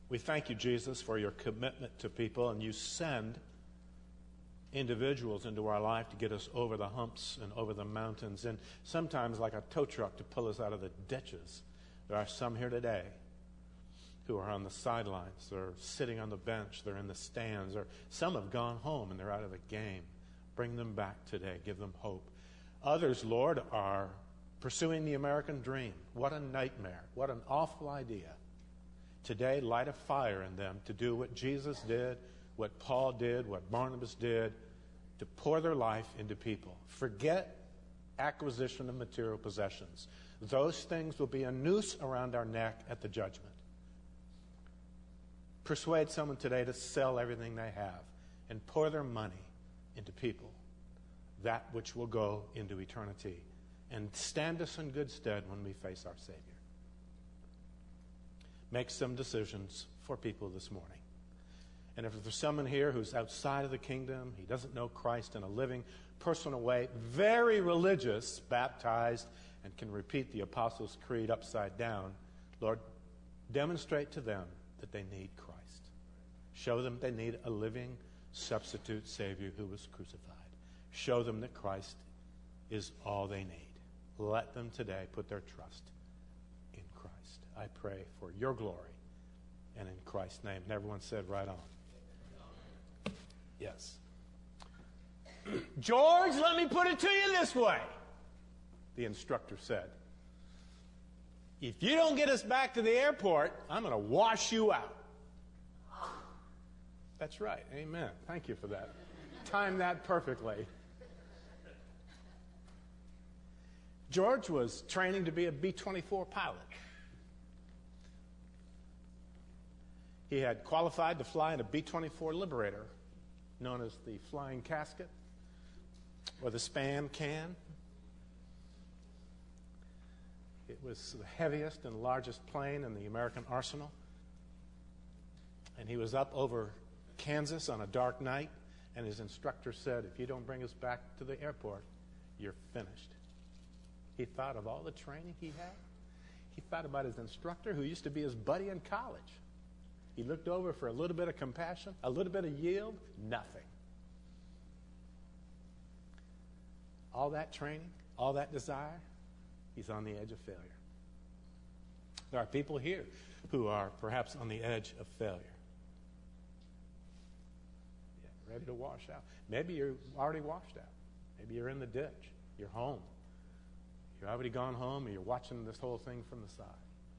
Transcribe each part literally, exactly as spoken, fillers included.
We thank you, Jesus, for your commitment to people, and you send individuals into our life to get us over the humps and over the mountains, and sometimes like a tow truck to pull us out of the ditches. There are some here today who are on the sidelines, they're sitting on the bench, they're in the stands, or some have gone home and they're out of the game. Bring them back today. Give them hope. Others, Lord, are pursuing the American dream. What a nightmare. What an awful idea. Today, light a fire in them to do what Jesus did, what Paul did, what Barnabas did, to pour their life into people. Forget acquisition of material possessions. Those things will be a noose around our neck at the judgment. Persuade someone today to sell everything they have and pour their money into people, that which will go into eternity, and stand us in good stead when we face our Savior. Make some decisions for people this morning. And if there's someone here who's outside of the kingdom, he doesn't know Christ in a living, personal way, very religious, baptized, and can repeat the Apostles' Creed upside down, Lord, demonstrate to them that they need Christ. Show them they need a living substitute Savior who was crucified. Show them that Christ is all they need. Let them today put their trust in Christ. I pray for your glory and in Christ's name. And everyone said, right on. Yes. George, let me put it to you this way, the instructor said. If you don't get us back to the airport, I'm going to wash you out. That's right. Amen. Thank you for that. Timed that perfectly. George was training to be a B twenty-four pilot. He had qualified to fly in a B twenty-four Liberator, known as the Flying Casket or the Spam Can. It was the heaviest and largest plane in the American arsenal. And he was up over Kansas on a dark night, and his instructor said, if you don't bring us back to the airport, you're finished. He thought of all the training he had. He thought about his instructor, who used to be his buddy in college. He looked over for a little bit of compassion, a little bit of yield, nothing. All that training, all that desire, he's on the edge of failure. There are people here who are perhaps on the edge of failure. Yeah, ready to wash out. Maybe you're already washed out. Maybe you're in the ditch. You're home. You've already gone home, or you're watching this whole thing from the side.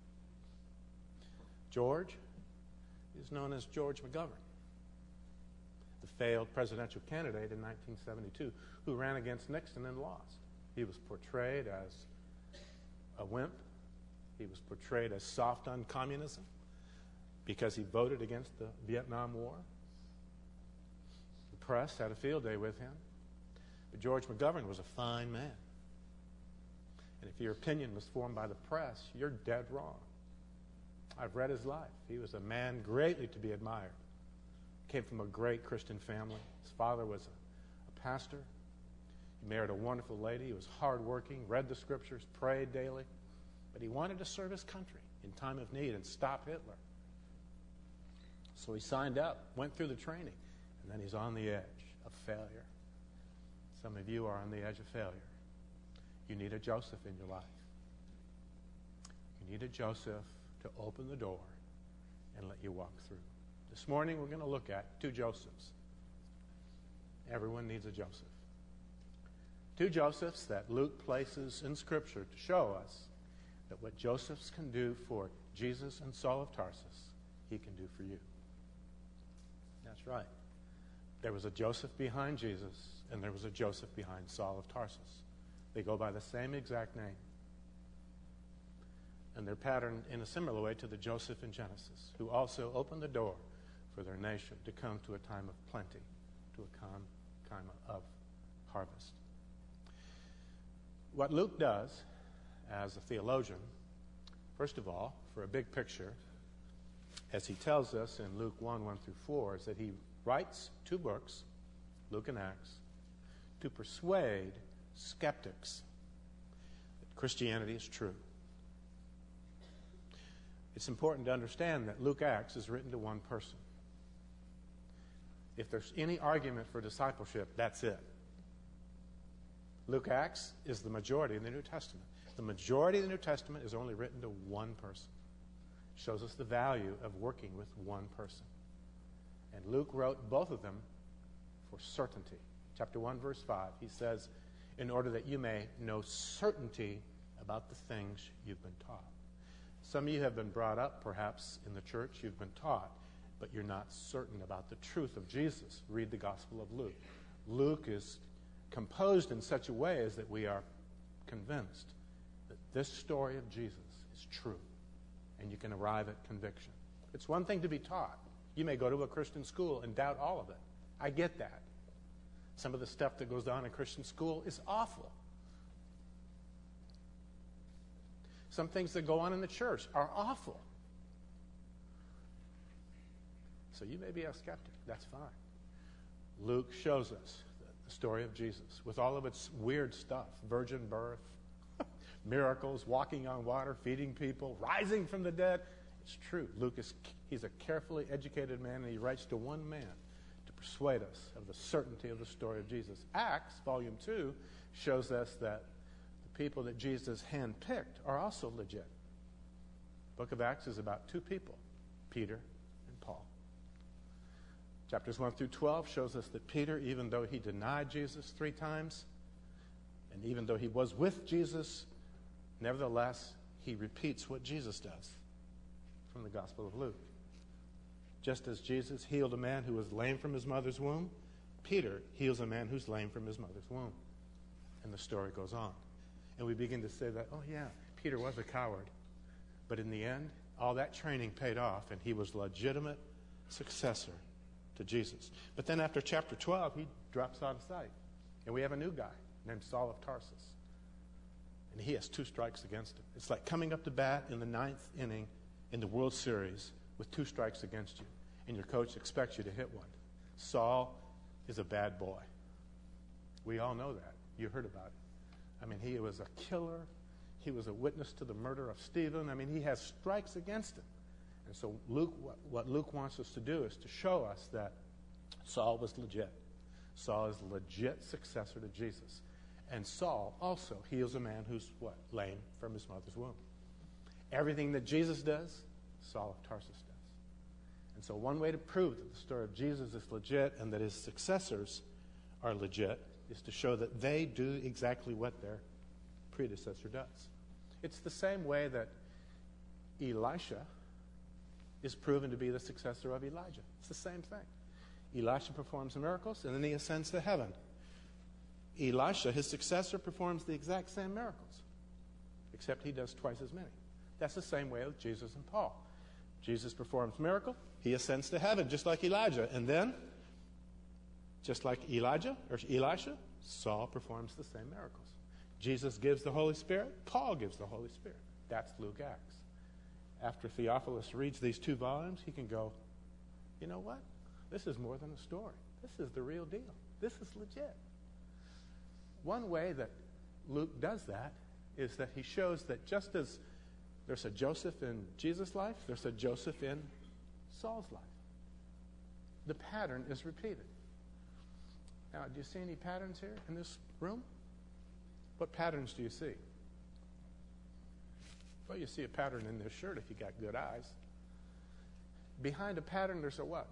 George is known as George McGovern, the failed presidential candidate in nineteen seventy-two who ran against Nixon and lost. He was portrayed as a wimp. He was portrayed as soft on communism because he voted against the Vietnam War. The press had a field day with him. But George McGovern was a fine man. And if your opinion was formed by the press, you're dead wrong. I've read his life. He was a man greatly to be admired. Came from a great Christian family. His father was a, a pastor. He married a wonderful lady. He was hardworking, read the scriptures, prayed daily. But he wanted to serve his country in time of need and stop Hitler. So he signed up, went through the training, and then he's on the edge of failure. Some of you are on the edge of failure. You need a Joseph in your life. You need a Joseph to open the door and let you walk through. This morning we're going to look at two Josephs. Everyone needs a Joseph. Two Josephs that Luke places in Scripture to show us that what Josephs can do for Jesus and Saul of Tarsus, he can do for you. That's right. There was a Joseph behind Jesus, and there was a Joseph behind Saul of Tarsus. They go by the same exact name. And they're patterned in a similar way to the Joseph in Genesis, who also opened the door for their nation to come to a time of plenty, to a time of harvest. What Luke does as a theologian, first of all, for a big picture, as he tells us in Luke one, one through four, is that he writes two books, Luke and Acts, to persuade skeptics that Christianity is true. It's important to understand that Luke Acts is written to one person. If there's any argument for discipleship, that's it. Luke Acts is the majority in the New Testament. The majority of the New Testament is only written to one person. It shows us the value of working with one person. And Luke wrote both of them for certainty. Chapter one, verse five, he says, in order that you may know certainty about the things you've been taught. Some of you have been brought up, perhaps, in the church. You've been taught, but you're not certain about the truth of Jesus. Read the Gospel of Luke. Luke is composed in such a way as that we are convinced that this story of Jesus is true, and you can arrive at conviction. It's one thing to be taught. You may go to a Christian school and doubt all of it. I get that. Some of the stuff that goes on in Christian school is awful. Some things that go on in the church are awful. So you may be a skeptic. That's fine. Luke shows us the story of Jesus with all of its weird stuff. Virgin birth, miracles, walking on water, feeding people, rising from the dead. It's true. Luke is he's a carefully educated man, and he writes to one man to persuade us of the certainty of the story of Jesus. Acts, volume two, shows us that the people that Jesus handpicked are also legit. The book of Acts is about two people, Peter and Paul. Chapters one through twelve shows us that Peter, even though he denied Jesus three times, and even though he was with Jesus, nevertheless, he repeats what Jesus does from the Gospel of Luke. Just as Jesus healed a man who was lame from his mother's womb, Peter heals a man who's lame from his mother's womb. And the story goes on. And we begin to say that, oh yeah, Peter was a coward. But in the end, all that training paid off, and he was a legitimate successor to Jesus. But then after chapter twelve, he drops out of sight. And we have a new guy named Saul of Tarsus. And he has two strikes against him. It's like coming up to bat in the ninth inning in the World Series with two strikes against you, and your coach expects you to hit one. Saul is a bad boy. We all know that. You heard about it. I mean, he was a killer. He was a witness to the murder of Stephen. I mean, he has strikes against him. And so Luke, what, what Luke wants us to do is to show us that Saul was legit. Saul is a legit successor to Jesus. And Saul also heals a man who's, what, lame from his mother's womb. Everything that Jesus does, Saul of Tarsus does. And so one way to prove that the story of Jesus is legit and that his successors are legit is to show that they do exactly what their predecessor does. It's the same way that Elisha is proven to be the successor of Elijah. It's the same thing. Elisha performs miracles, and then he ascends to heaven. Elisha, his successor, performs the exact same miracles, except he does twice as many. That's the same way with Jesus and Paul. Jesus performs miracle, he ascends to heaven, just like Elijah. And then, just like Elijah, or Elisha, Saul performs the same miracles. Jesus gives the Holy Spirit, Paul gives the Holy Spirit. That's Luke Acts. After Theophilus reads these two volumes, he can go, you know what? This is more than a story. This is the real deal. This is legit. One way that Luke does that is that he shows that just as there's a Joseph in Jesus' life, there's a Joseph in Saul's life. The pattern is repeated. Now, do you see any patterns here in this room? What patterns do you see? Well, you see a pattern in this shirt if you got good eyes. Behind a pattern, there's a what?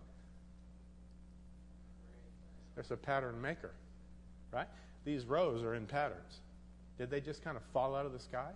There's a pattern maker, right? These rows are in patterns. Did they just kind of fall out of the sky?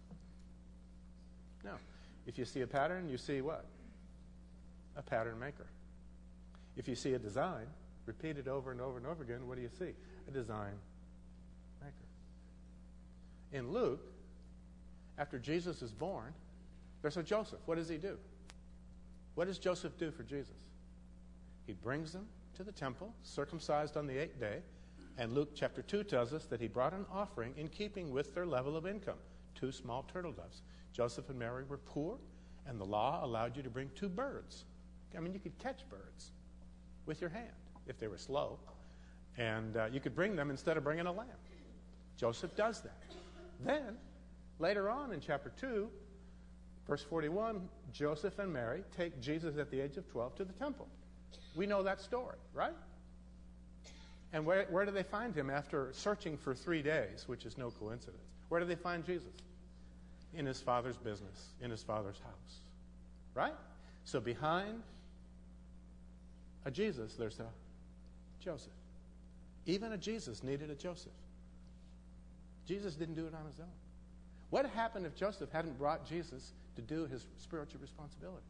No. If you see a pattern, you see what? A pattern maker. If you see a design repeated over and over and over again, what do you see? A design maker. In Luke, after Jesus is born, there's a Joseph. What does he do? What does Joseph do for Jesus? He brings them to the temple, circumcised on the eighth day, and Luke chapter two tells us that he brought an offering in keeping with their level of income, two small turtle doves. Joseph and Mary were poor, and the law allowed you to bring two birds. I mean, you could catch birds with your hand if they were slow, and uh, you could bring them instead of bringing a lamb. Joseph does that. Then, later on in chapter two, Verse forty-one, Joseph and Mary take Jesus at the age of twelve to the temple. We know that story, right? And where, where do they find him after searching for three days, which is no coincidence? Where do they find Jesus? In his father's business, in his father's house, right? So behind a Jesus, there's a Joseph. Even a Jesus needed a Joseph. Jesus didn't do it on his own. What happened if Joseph hadn't brought Jesus to do his spiritual responsibility?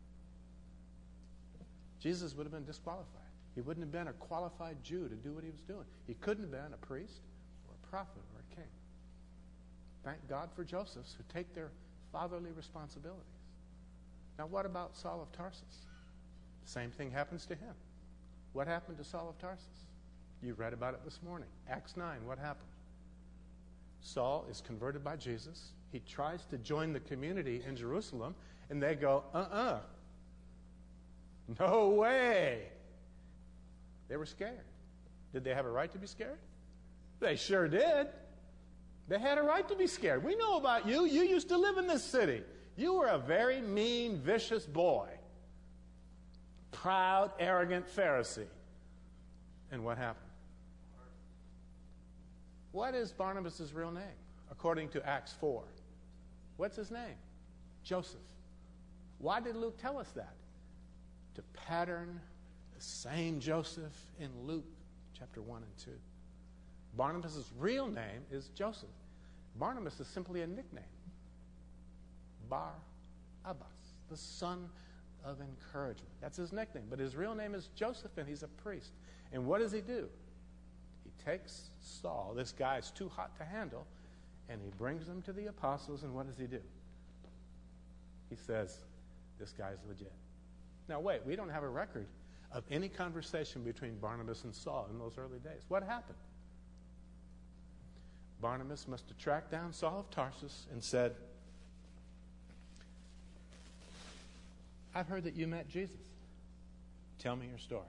Jesus would have been disqualified. He wouldn't have been a qualified Jew to do what he was doing. He couldn't have been a priest or a prophet or a king. Thank God for Josephs who take their fatherly responsibilities. Now, what about Saul of Tarsus? The same thing happens to him. What happened to Saul of Tarsus? You read about it this morning. Acts nine, what happened? Saul is converted by Jesus. He tries to join the community in Jerusalem, and they go, uh-uh. No way. They were scared. Did they have a right to be scared? They sure did. They had a right to be scared. We know about you. You used to live in this city. You were a very mean, vicious boy. Proud, arrogant Pharisee. And what happened? What is Barnabas' real name, according to Acts four? What's his name? Joseph. Why did Luke tell us that? To pattern the same Joseph in Luke chapter one and two. Barnabas' real name is Joseph. Barnabas is simply a nickname. Bar-Abbas, the son of encouragement. That's his nickname. But his real name is Joseph, and he's a priest. And what does he do? He takes Saul, this guy's too hot to handle, and he brings him to the apostles, and what does he do? He says, this guy's legit. Now wait, we don't have a record of any conversation between Barnabas and Saul in those early days. What happened? Barnabas must have tracked down Saul of Tarsus and said, I've heard that you met Jesus. Tell me your story.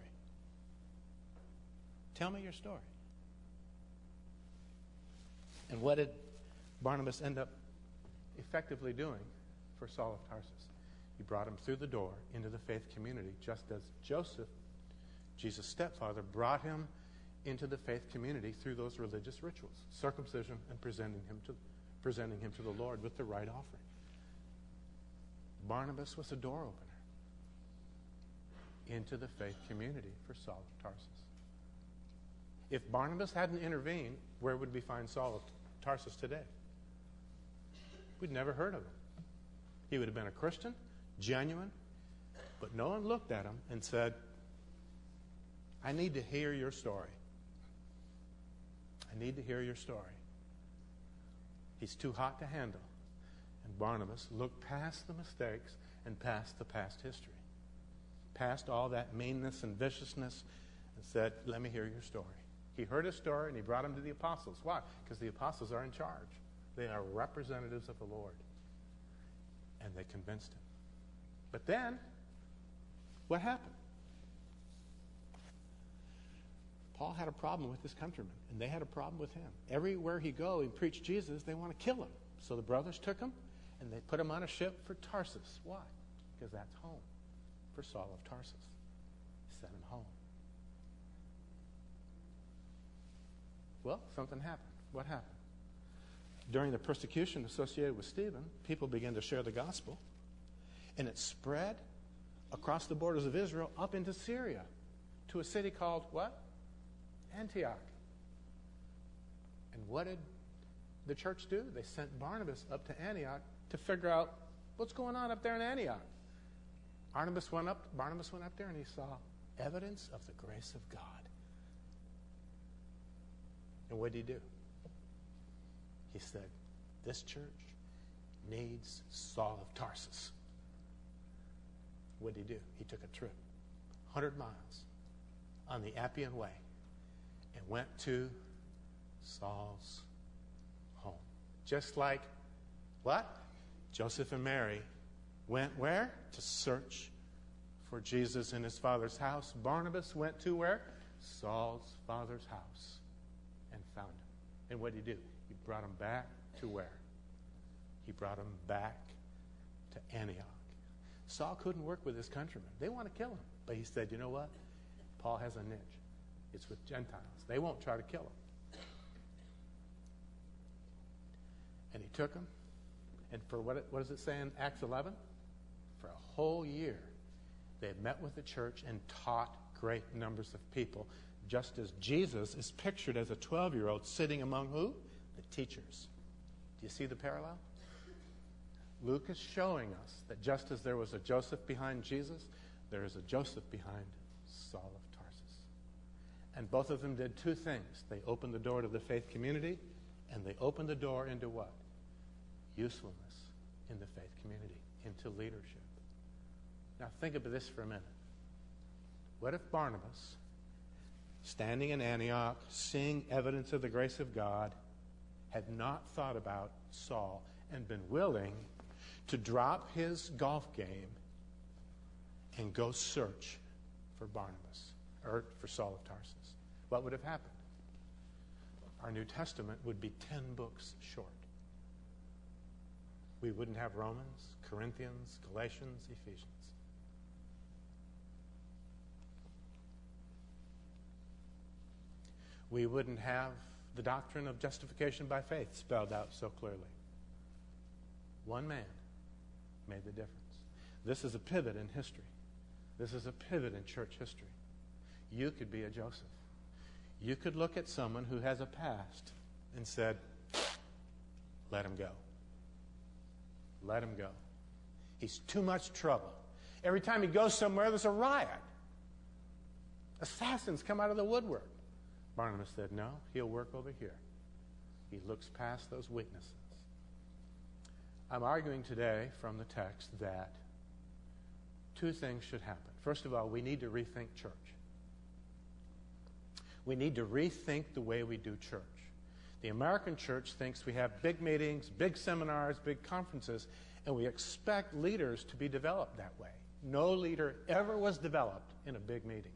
Tell me your story. And what did Barnabas end up effectively doing for Saul of Tarsus? He brought him through the door into the faith community, just as Joseph, Jesus' stepfather, brought him into the faith community through those religious rituals, circumcision and presenting him to, presenting him to the Lord with the right offering. Barnabas was a door opener into the faith community for Saul of Tarsus. If Barnabas hadn't intervened, where would we find Saul of Tarsus today? We'd never heard of him. He would have been a Christian, genuine, but no one looked at him and said, I need to hear your story. I need to hear your story. He's too hot to handle. And Barnabas looked past the mistakes and past the past history, past all that meanness and viciousness, and said, let me hear your story. He heard his story and he brought him to the apostles. Why? Because the apostles are in charge. They are representatives of the Lord. And they convinced him. But then, what happened? Paul had a problem with his countrymen, and they had a problem with him. Everywhere he go, he preached Jesus, they want to kill him. So the brothers took him, and they put him on a ship for Tarsus. Why? Because that's home for Saul of Tarsus. Sent him home. Well, something happened. What happened? During the persecution associated with Stephen, people began to share the gospel, and it spread across the borders of Israel up into Syria to a city called what? Antioch. And what did the church do? They sent Barnabas up to Antioch to figure out what's going on up there in Antioch. Barnabas went up, Barnabas went up there and he saw evidence of the grace of God. And what did he do? He said, this church needs Saul of Tarsus. What did he do? He took a trip, one hundred miles, on the Appian Way, and went to Saul's home. Just like, what? Joseph and Mary went where? To search for Jesus in his father's house. Barnabas went to where? Saul's father's house and found him. And what did he do? He brought him back to where? He brought him back to Antioch. Saul couldn't work with his countrymen. They want to kill him. But he said, you know what? Paul has a niche. It's with Gentiles. They won't try to kill him. And he took him. And for what, it, what does it say in Acts eleven? For a whole year, they had met with the church and taught great numbers of people, just as Jesus is pictured as a twelve-year-old sitting among who? The teachers. Do you see the parallel? Luke is showing us that just as there was a Joseph behind Jesus, there is a Joseph behind Saul of Tarsus. And both of them did two things. They opened the door to the faith community, and they opened the door into what? Usefulness in the faith community, into leadership. Now think about this for a minute. What if Barnabas, standing in Antioch, seeing evidence of the grace of God, had not thought about Saul and been willing to drop his golf game and go search for Barnabas, or for Saul of Tarsus? What would have happened? Our New Testament would be ten books short. We wouldn't have Romans, Corinthians, Galatians, Ephesians. We wouldn't have the doctrine of justification by faith spelled out so clearly. One man made the difference. This is a pivot in history. This is a pivot in church history. You could be a Joseph. You could look at someone who has a past and said, let him go. Let him go. He's too much trouble. Every time he goes somewhere, there's a riot. Assassins come out of the woodwork. Barnabas said, no, he'll work over here. He looks past those weaknesses. I'm arguing today from the text that two things should happen. First of all, we need to rethink church. We need to rethink the way we do church. The American church thinks we have big meetings, big seminars, big conferences, and we expect leaders to be developed that way. No leader ever was developed in a big meeting.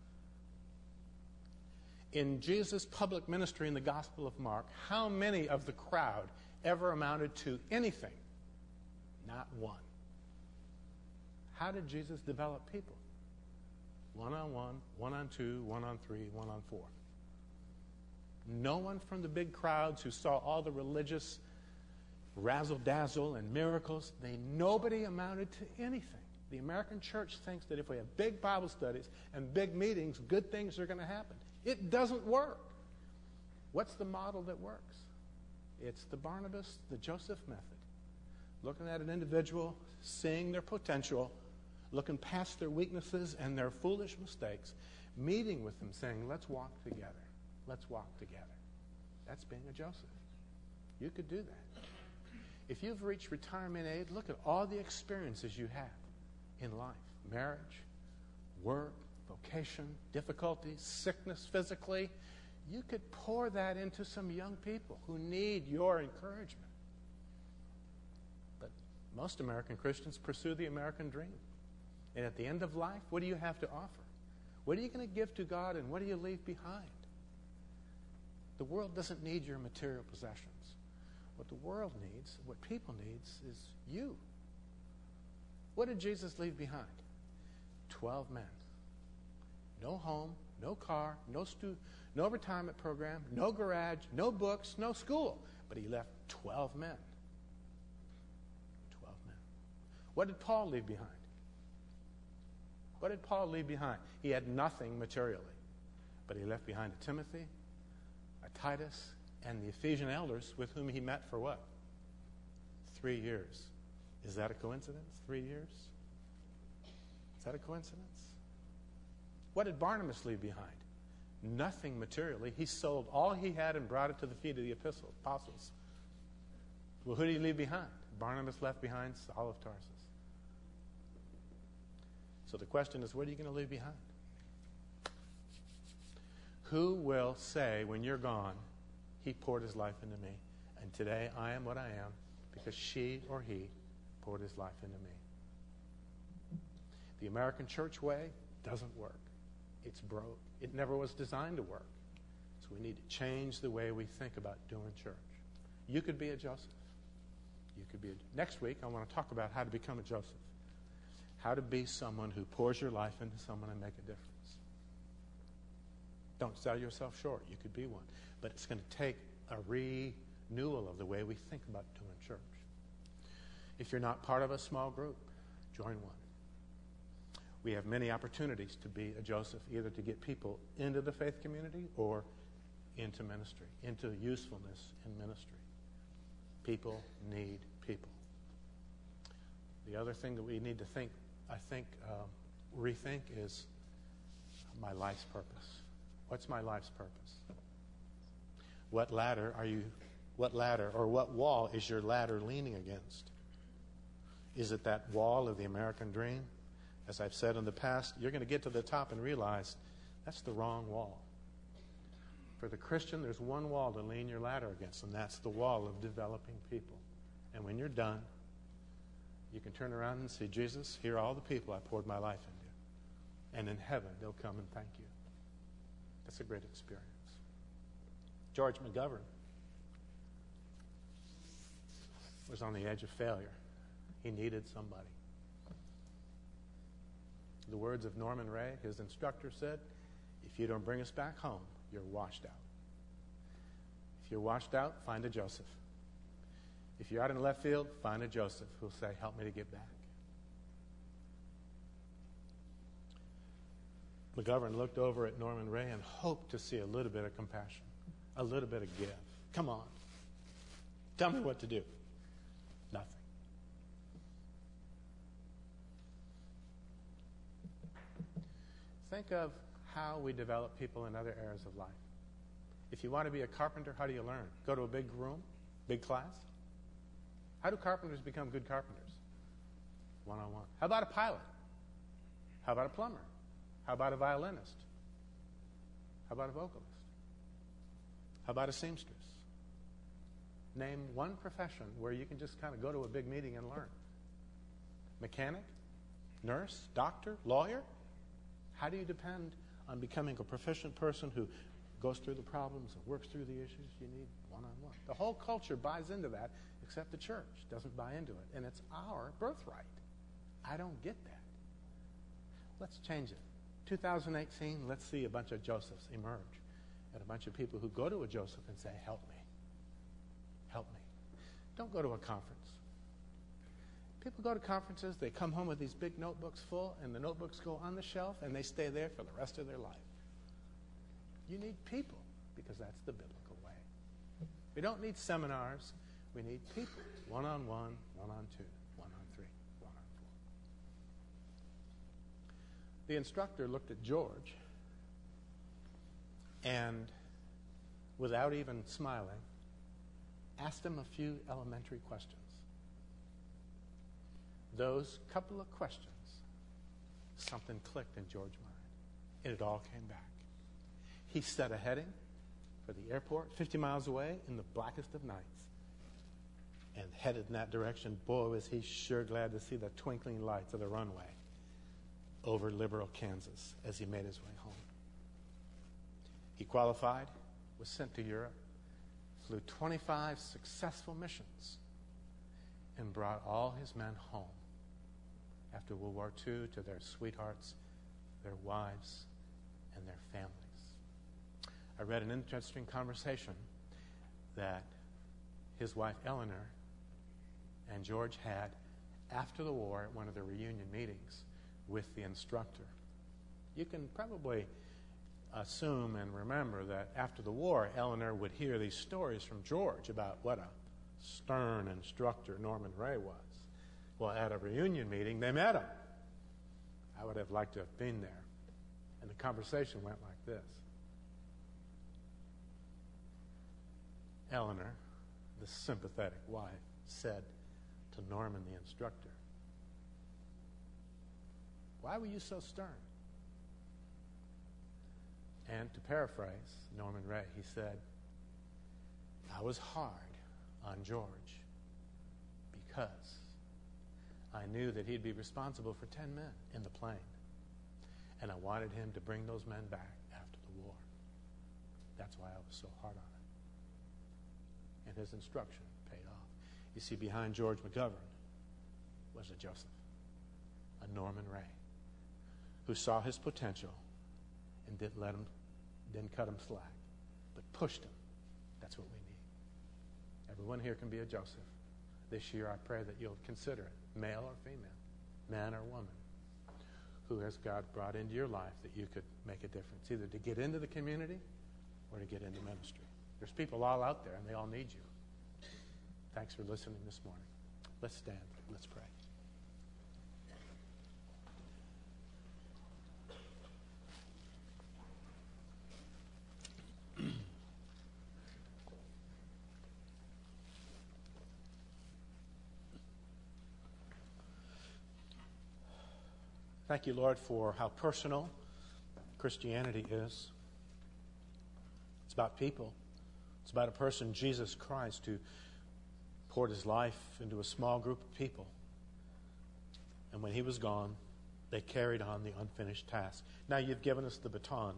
In Jesus' public ministry in the Gospel of Mark, how many of the crowd ever amounted to anything? Not one. How did Jesus develop people? One-on-one, one-on-two, one-on-three, one-on-four. No one from the big crowds who saw all the religious razzle-dazzle and miracles, they nobody amounted to anything. The American church thinks that if we have big Bible studies and big meetings, good things are going to happen. It doesn't work. What's the model that works? It's the Barnabas, the Joseph method. Looking at an individual, seeing their potential, looking past their weaknesses and their foolish mistakes, meeting with them, saying, let's walk together. Let's walk together. That's being a Joseph. You could do that. If you've reached retirement age, look at all the experiences you have in life. Marriage, work, vocation, difficulties, sickness physically. You could pour that into some young people who need your encouragement. But most American Christians pursue the American dream. And at the end of life, what do you have to offer? What are you going to give to God, and what do you leave behind? The world doesn't need your material possessions. What the world needs, what people needs, is you. What did Jesus leave behind? Twelve men. No home, no car, no stu- no retirement program, no garage, no books, no school. But he left twelve men. Twelve men. What did Paul leave behind? What did Paul leave behind? He had nothing materially. But he left behind a Timothy, a Titus, and the Ephesian elders with whom he met for what? Three years. Is that a coincidence? Three years? Is that a coincidence? What did Barnabas leave behind? Nothing materially. He sold all he had and brought it to the feet of the apostles. Well, who did he leave behind? Barnabas left behind Saul of Tarsus. So the question is, what are you going to leave behind? Who will say when you're gone, he poured his life into me, and today I am what I am because she or he poured his life into me? The American church way doesn't work. It's broke. It never was designed to work. So we need to change the way we think about doing church. You could be a Joseph. You could be a, next week, I want to talk about how to become a Joseph. How to be someone who pours your life into someone and make a difference. Don't sell yourself short. You could be one. But it's going to take a renewal of the way we think about doing church. If you're not part of a small group, join one. We have many opportunities to be a Joseph, either to get people into the faith community or into ministry, into usefulness in ministry. People need people. The other thing that we need to think, I think, um, rethink is my life's purpose. What's my life's purpose? What ladder are you, what ladder or what wall is your ladder leaning against? Is it that wall of the American dream? As I've said in the past, you're going to get to the top and realize that's the wrong wall. For the Christian, there's one wall to lean your ladder against, and that's the wall of developing people. And when you're done, you can turn around and say, Jesus, here are all the people I poured my life into. And in heaven, they'll come and thank you. That's a great experience. George McGovern was on the edge of failure. He needed somebody. The words of Norman Ray, his instructor, said, if you don't bring us back home, you're washed out. If you're washed out, find a Joseph. If you're out in the left field, find a Joseph who'll say, help me to get back. McGovern looked over at Norman Ray and hoped to see a little bit of compassion, a little bit of give. Come on. Tell me what to do. Nothing. Think of how we develop people in other areas of life. If you want to be a carpenter, how do you learn? Go to a big room, big class? How do carpenters become good carpenters? One-on-one. How about a pilot? How about a plumber? How about a violinist? How about a vocalist? How about a seamstress? Name one profession where you can just kind of go to a big meeting and learn. Mechanic? Nurse? Doctor? Lawyer? How do you depend on becoming a proficient person who goes through the problems and works through the issues? You need one-on-one. The whole culture buys into that, except the church doesn't buy into it. And it's our birthright. I don't get that. Let's change it. two thousand eighteen, let's see a bunch of Josephs emerge. And a bunch of people who go to a Joseph and say, help me. Help me. Don't go to a conference. People go to conferences, they come home with these big notebooks full, and the notebooks go on the shelf, and they stay there for the rest of their life. You need people, because that's the biblical way. We don't need seminars. We need people. One-on-one, one-on-two, one-on-three, one-on-four. The instructor looked at George, and without even smiling, asked him a few elementary questions. Those couple of questions, something clicked in George's mind, and it all came back. He set a heading for the airport fifty miles away in the blackest of nights and headed in that direction. Boy, was he sure glad to see the twinkling lights of the runway over Liberal, Kansas, as he made his way home. He qualified, was sent to Europe, flew twenty-five successful missions, and brought all his men home after World War Two to their sweethearts, their wives, and their families. I read an interesting conversation that his wife Eleanor and George had after the war at one of the reunion meetings with the instructor. You can probably assume and remember that after the war, Eleanor would hear these stories from George about what a stern instructor Norman Ray was. Well, at a reunion meeting, they met him. I would have liked to have been there. And the conversation went like this. Eleanor, the sympathetic wife, said to Norman, the instructor, "Why were you so stern?" And to paraphrase Norman Ray, he said, "I was hard on George because I knew that he'd be responsible for ten men in the plane, and I wanted him to bring those men back after the war. That's why I was so hard on him." And his instruction paid off. You see, behind George McGovern was a Joseph, a Norman Ray, who saw his potential and didn't let him, didn't cut him slack, but pushed him. That's what we need. Everyone here can be a Joseph. This year, I pray that you'll consider it, male or female, man or woman, who has God brought into your life that you could make a difference, either to get into the community or to get into ministry. There's people all out there, and they all need you. Thanks for listening this morning. Let's stand. Let's pray. Thank you, Lord, for how personal Christianity is. It's about people. It's about a person, Jesus Christ, who poured his life into a small group of people. And when he was gone, they carried on the unfinished task. Now you've given us the baton.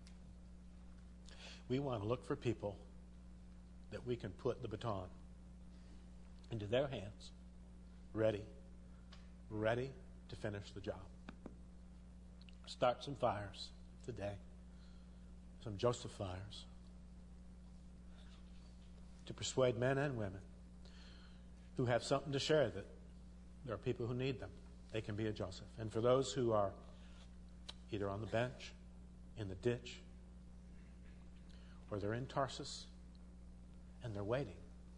We want to look for people that we can put the baton into their hands, ready, ready to finish the job. Start some fires today, some Joseph fires, to persuade men and women who have something to share that there are people who need them. They can be a Joseph. And for those who are either on the bench, in the ditch, or they're in Tarsus and they're waiting,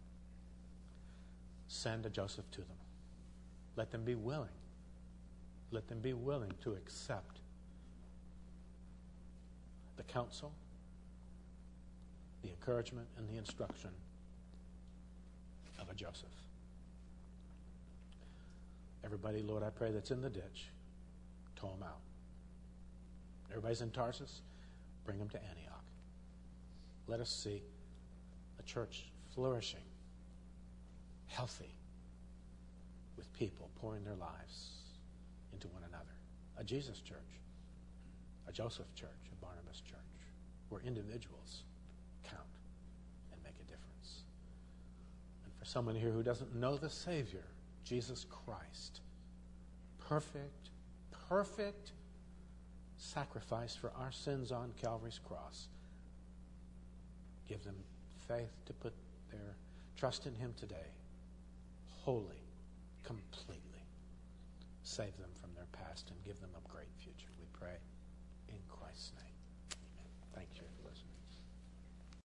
send a Joseph to them. Let them be willing. Let them be willing to accept the counsel, the encouragement, and the instruction of a Joseph. Everybody, Lord, I pray that's in the ditch, tow them out. Everybody's in Tarsus, bring them to Antioch. Let us see a church flourishing, healthy, with people pouring their lives into one another. A Jesus church, a Joseph church, a Barnabas church, where individuals count and make a difference. And for someone here who doesn't know the Savior, Jesus Christ, perfect, perfect sacrifice for our sins on Calvary's cross, give them faith to put their trust in him today, wholly, completely. Save them from their past and give them a great future, we pray in Christ's name.